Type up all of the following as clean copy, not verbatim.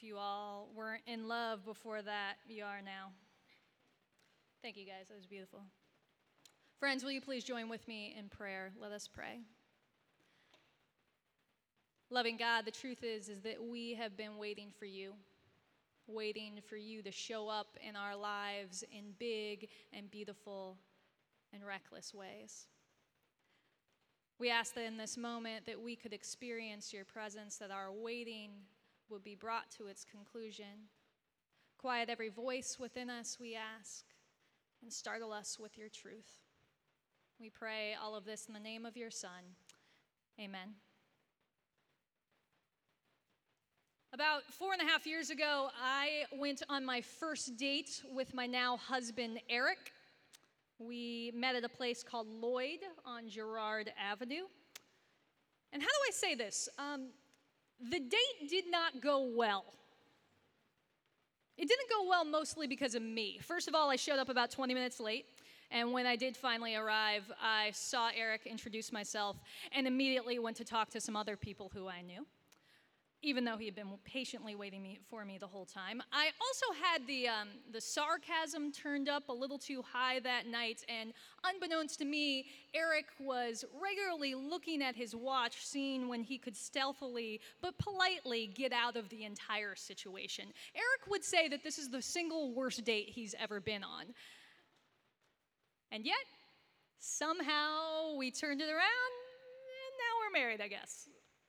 If you all weren't in love before that, you are now. Thank you, guys. That was beautiful. Friends, will you please join with me in prayer? Let us pray. Loving God, the truth is that we have been waiting for you to show up in our lives in big and beautiful and reckless ways. We ask that in this moment that we could experience your presence, that our waiting would be brought to its conclusion. Quiet every voice within us, we ask, and startle us with your truth. We pray all of this in the name of your Son. Amen. About 4.5 years ago, I went on my first date with my now husband, Eric. We met at a place called Lloyd on Girard Avenue. And how do I say this? The date did not go well. It didn't go well mostly because of me. First of all, I showed up about 20 minutes late. And when I did finally arrive, I saw Eric introduce myself and immediately went to talk to some other people who I knew, even though he had been patiently waiting for me the whole time. I also had the sarcasm turned up a little too high that night, and unbeknownst to me, Eric was regularly looking at his watch, seeing when he could stealthily but politely get out of the entire situation. Eric would say that this is the single worst date he's ever been on. And yet, somehow we turned it around, and now we're married, I guess.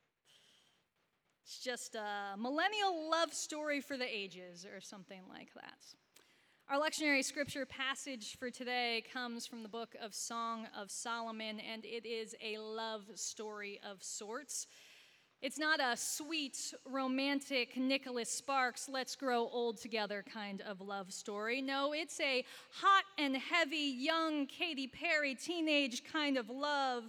It's just a millennial love story for the ages or something like that. Our lectionary scripture passage for today comes from the book of Song of Solomon, and it is a love story of sorts. It's not a sweet, romantic Nicholas Sparks, let's grow old together kind of love story. No, it's a hot and heavy, young Katy Perry teenage kind of love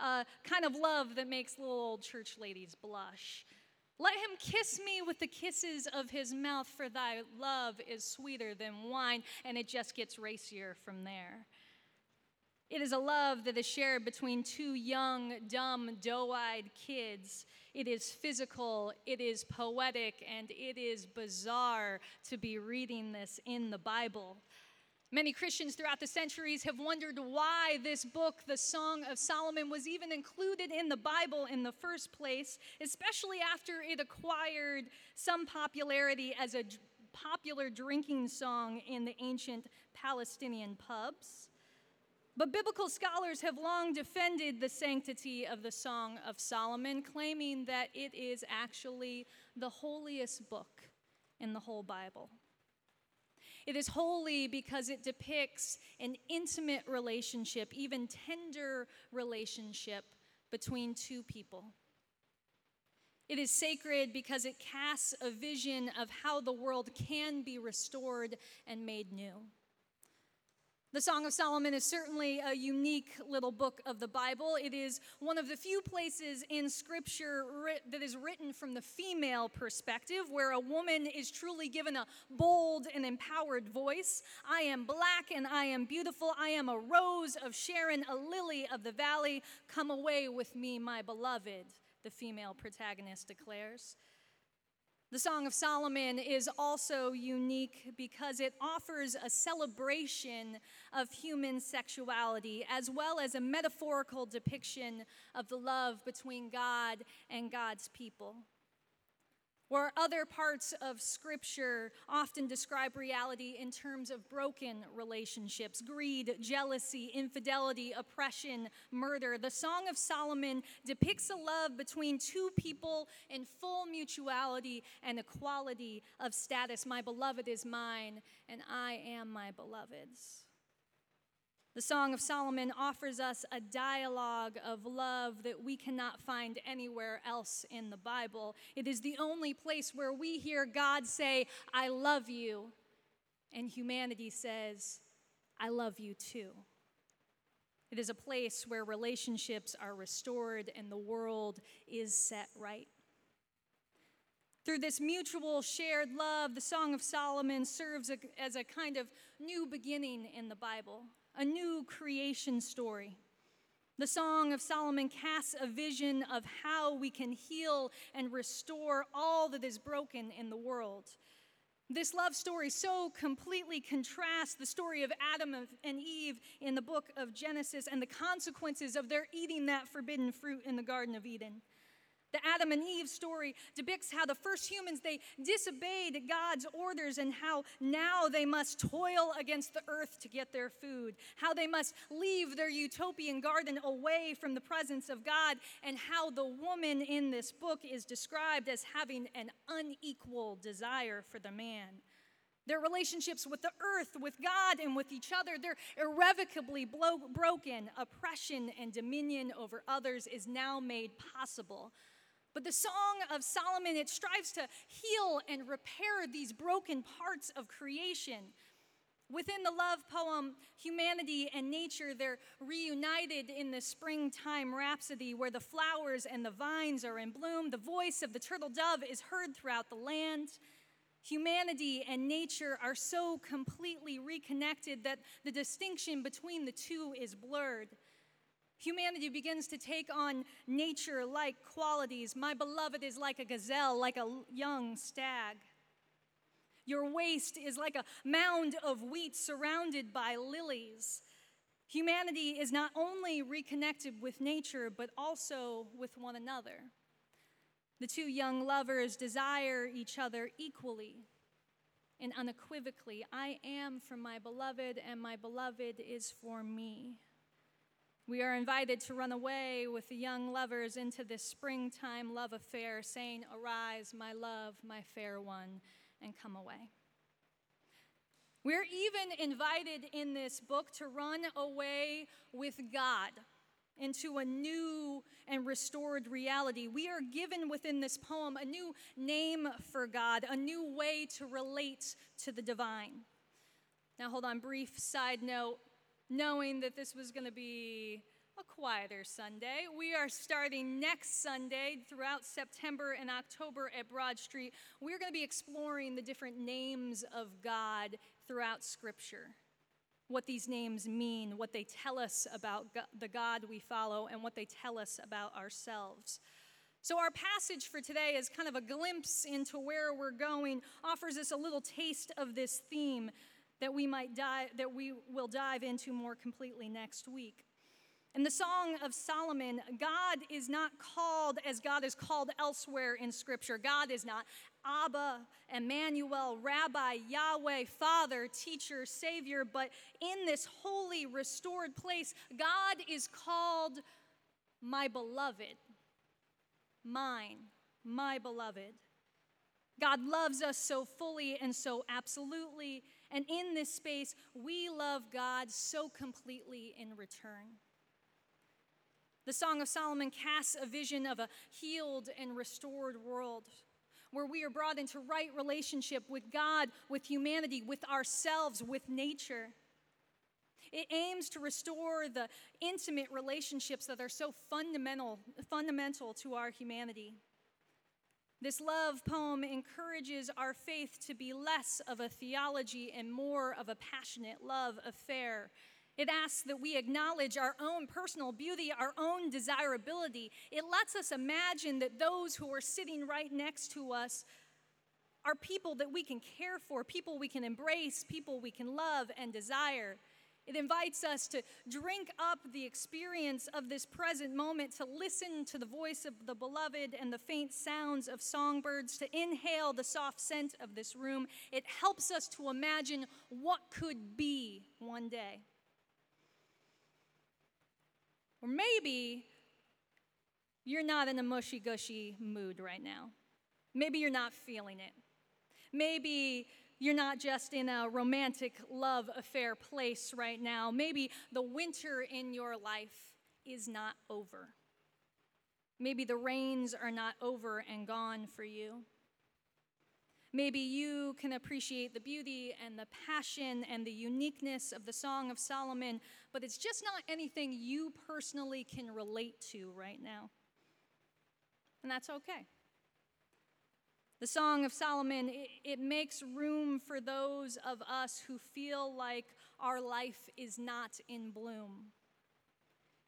that makes little old church ladies blush. Let him kiss me with the kisses of his mouth, for thy love is sweeter than wine, and it just gets racier from there. It is a love that is shared between two young, dumb, doe-eyed kids. It is physical, it is poetic, and it is bizarre to be reading this in the Bible. Many Christians throughout the centuries have wondered why this book, the Song of Solomon, was even included in the Bible in the first place, especially after it acquired some popularity as a popular drinking song in the ancient Palestinian pubs. But biblical scholars have long defended the sanctity of the Song of Solomon, claiming that it is actually the holiest book in the whole Bible. It is holy because it depicts an intimate relationship, even tender relationship between two people. It is sacred because it casts a vision of how the world can be restored and made new. The Song of Solomon is certainly a unique little book of the Bible. It is one of the few places in Scripture that is written from the female perspective, where a woman is truly given a bold and empowered voice. I am black and I am beautiful. I am a rose of Sharon, a lily of the valley. Come away with me, my beloved, the female protagonist declares. The Song of Solomon is also unique because it offers a celebration of human sexuality, as well as a metaphorical depiction of the love between God and God's people. Where other parts of Scripture often describe reality in terms of broken relationships, greed, jealousy, infidelity, oppression, murder, the Song of Solomon depicts a love between two people in full mutuality and equality of status. My beloved is mine, and I am my beloved's. The Song of Solomon offers us a dialogue of love that we cannot find anywhere else in the Bible. It is the only place where we hear God say, I love you, and humanity says, I love you too. It is a place where relationships are restored and the world is set right. Through this mutual shared love, the Song of Solomon serves as a kind of new beginning in the Bible. A new creation story. The Song of Solomon casts a vision of how we can heal and restore all that is broken in the world. This love story so completely contrasts the story of Adam and Eve in the book of Genesis and the consequences of their eating that forbidden fruit in the Garden of Eden. The Adam and Eve story depicts how the first humans, they disobeyed God's orders and how now they must toil against the earth to get their food, how they must leave their utopian garden away from the presence of God, and how the woman in this book is described as having an unequal desire for the man. Their relationships with the earth, with God, and with each other, they're irrevocably broken. Oppression and dominion over others is now made possible. But the Song of Solomon, it strives to heal and repair these broken parts of creation. Within the love poem, humanity and nature, they're reunited in the springtime rhapsody where the flowers and the vines are in bloom. The voice of the turtle dove is heard throughout the land. Humanity and nature are so completely reconnected that the distinction between the two is blurred. Humanity begins to take on nature-like qualities. My beloved is like a gazelle, like a young stag. Your waist is like a mound of wheat surrounded by lilies. Humanity is not only reconnected with nature, but also with one another. The two young lovers desire each other equally and unequivocally. I am for my beloved, and my beloved is for me. We are invited to run away with the young lovers into this springtime love affair, saying, "Arise, my love, my fair one, and come away." We're even invited in this book to run away with God into a new and restored reality. We are given within this poem a new name for God, a new way to relate to the divine. Now, hold on, brief side note. Knowing that this was going to be a quieter Sunday, we are starting next Sunday throughout September and October at Broad Street. We're going to be exploring the different names of God throughout Scripture, what these names mean, what they tell us about the God we follow, and what they tell us about ourselves. So our passage for today is kind of a glimpse into where we're going, offers us a little taste of this theme that we will dive into more completely next week. In the Song of Solomon, God is not called as God is called elsewhere in Scripture. God is not Abba, Emmanuel, Rabbi, Yahweh, Father, Teacher, Savior, but in this holy, restored place, God is called my beloved, mine, my beloved. God loves us so fully and so absolutely, and in this space, we love God so completely in return. The Song of Solomon casts a vision of a healed and restored world where we are brought into right relationship with God, with humanity, with ourselves, with nature. It aims to restore the intimate relationships that are so fundamental to our humanity. This love poem encourages our faith to be less of a theology and more of a passionate love affair. It asks that we acknowledge our own personal beauty, our own desirability. It lets us imagine that those who are sitting right next to us are people that we can care for, people we can embrace, people we can love and desire. It invites us to drink up the experience of this present moment, to listen to the voice of the beloved and the faint sounds of songbirds, to inhale the soft scent of this room. It helps us to imagine what could be one day. Or maybe you're not in a mushy-gushy mood right now. Maybe you're not feeling it. Maybe you're not just in a romantic love affair place right now. Maybe the winter in your life is not over. Maybe the rains are not over and gone for you. Maybe you can appreciate the beauty and the passion and the uniqueness of the Song of Solomon, but it's just not anything you personally can relate to right now. And that's okay. The Song of Solomon, it makes room for those of us who feel like our life is not in bloom.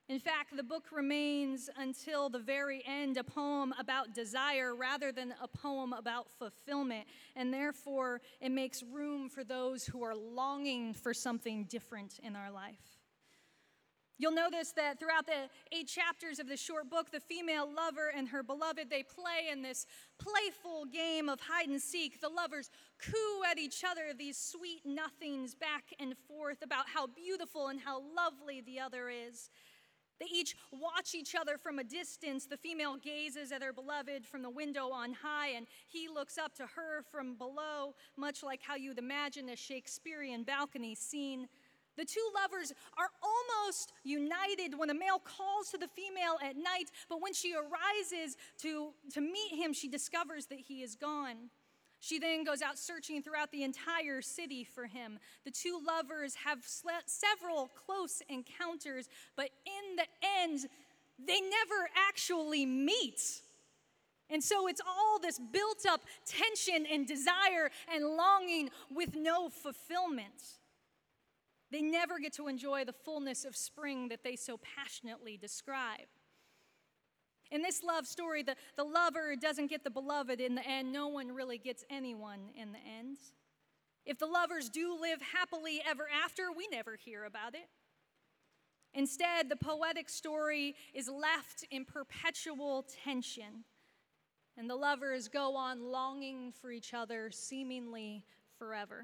In fact, the book remains until the very end a poem about desire rather than a poem about fulfillment, and therefore it makes room for those who are longing for something different in our life. You'll notice that throughout the 8 chapters of this short book, the female lover and her beloved, they play in this playful game of hide and seek. The lovers coo at each other these sweet nothings back and forth about how beautiful and how lovely the other is. They each watch each other from a distance. The female gazes at her beloved from the window on high, and he looks up to her from below, much like how you'd imagine a Shakespearean balcony scene. The two lovers are almost united when a male calls to the female at night, but when she arises to meet him, she discovers that he is gone. She then goes out searching throughout the entire city for him. The two lovers have several close encounters, but in the end, they never actually meet. And so it's all this built up tension and desire and longing with no fulfillment. They never get to enjoy the fullness of spring that they so passionately describe. In this love story, the lover doesn't get the beloved in the end. No one really gets anyone in the end. If the lovers do live happily ever after, we never hear about it. Instead, the poetic story is left in perpetual tension, and the lovers go on longing for each other seemingly forever.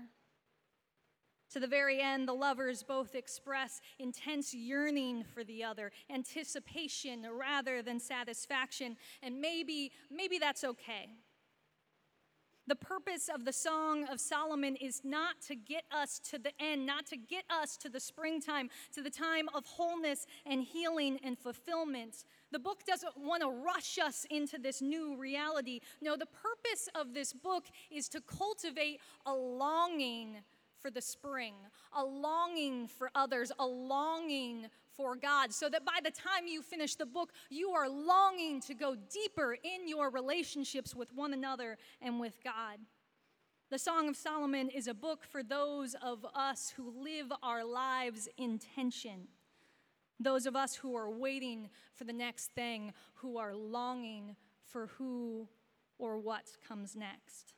To the very end, the lovers both express intense yearning for the other, anticipation rather than satisfaction, and maybe that's okay. The purpose of the Song of Solomon is not to get us to the end, not to get us to the springtime, to the time of wholeness and healing and fulfillment. The book doesn't want to rush us into this new reality. No, the purpose of this book is to cultivate a longing for the spring, a longing for others, a longing for God, so that by the time you finish the book, you are longing to go deeper in your relationships with one another and with God. The Song of Solomon is a book for those of us who live our lives in tension, those of us who are waiting for the next thing, who are longing for who or what comes next.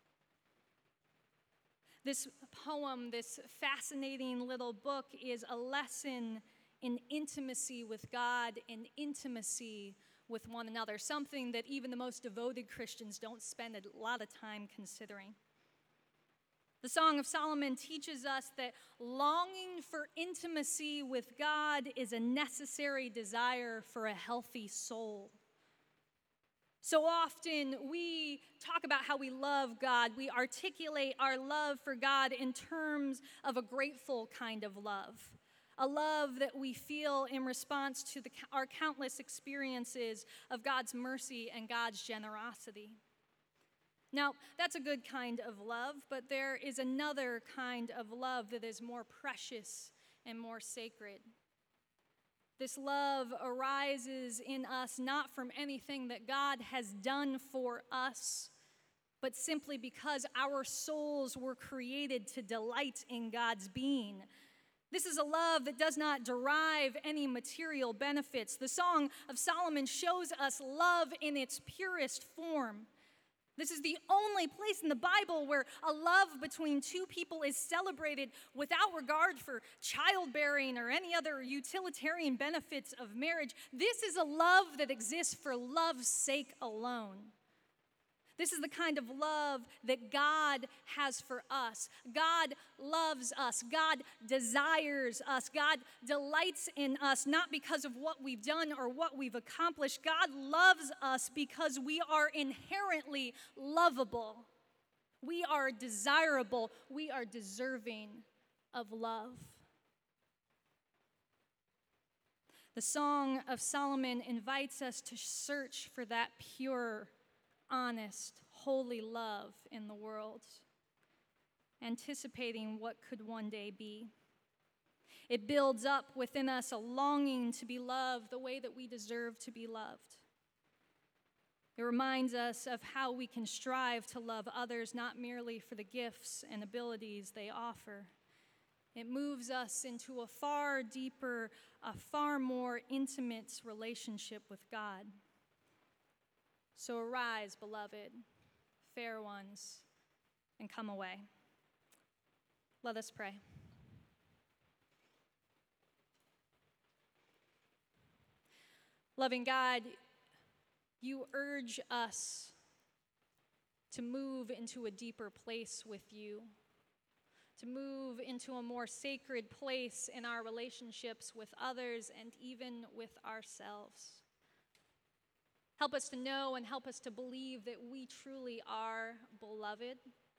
This poem, this fascinating little book, is a lesson in intimacy with God and intimacy with one another, something that even the most devoted Christians don't spend a lot of time considering. The Song of Solomon teaches us that longing for intimacy with God is a necessary desire for a healthy soul. So often we talk about how we love God. We articulate our love for God in terms of a grateful kind of love, a love that we feel in response to our countless experiences of God's mercy and God's generosity. Now, that's a good kind of love, but there is another kind of love that is more precious and more sacred. This love arises in us not from anything that God has done for us, but simply because our souls were created to delight in God's being. This is a love that does not derive any material benefits. The Song of Solomon shows us love in its purest form. This is the only place in the Bible where a love between two people is celebrated without regard for childbearing or any other utilitarian benefits of marriage. This is a love that exists for love's sake alone. This is the kind of love that God has for us. God loves us. God desires us. God delights in us, not because of what we've done or what we've accomplished. God loves us because we are inherently lovable. We are desirable. We are deserving of love. The Song of Solomon invites us to search for that pure, honest, holy love in the world, anticipating what could one day be. It builds up within us a longing to be loved the way that we deserve to be loved. It reminds us of how we can strive to love others not merely for the gifts and abilities they offer. It moves us into a far deeper, a far more intimate relationship with God. So arise, beloved, fair ones, and come away. Let us pray. Loving God, you urge us to move into a deeper place with you, to move into a more sacred place in our relationships with others and even with ourselves. Help us to know and help us to believe that we truly are beloved.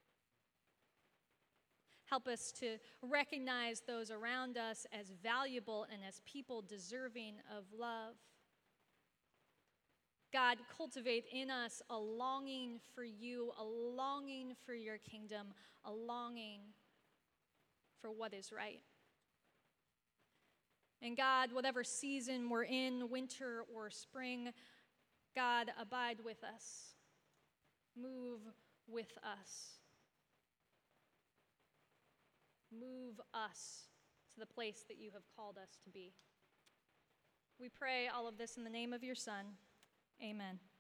Help us to recognize those around us as valuable and as people deserving of love. God, cultivate in us a longing for you, a longing for your kingdom, a longing for what is right. And God, whatever season we're in, winter or spring, God, abide with us. Move with us. Move us to the place that you have called us to be. We pray all of this in the name of your Son. Amen.